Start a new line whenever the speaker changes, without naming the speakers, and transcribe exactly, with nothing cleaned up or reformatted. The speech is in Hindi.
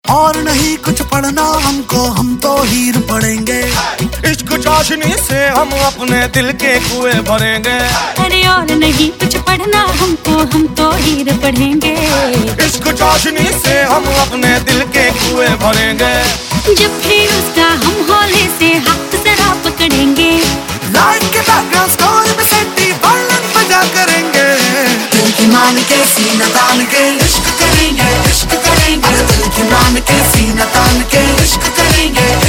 और नहीं कुछ पढ़ना हमको, हम तो हीर पढ़ेंगे।
इश्क चाशनी से हम अपने दिल के कुएं भरेंगे।
अरे और नहीं कुछ पढ़ना हमको, हम तो हीर पढ़ेंगे।
इश्क चाशनी से हम अपने दिल के कुएं भरेंगे।
जब भी उसका हम होले से हाथ जरा पकड़ेंगे।
लाइट के बैकग्राउंड स्कोर में सेंटी वायलिन बजा करेंगे। दिल की मान के सीना तान के इश्क करेंगे, इश्क करेंगे। दिल की मान के सीना तान के इश्क करेंगे।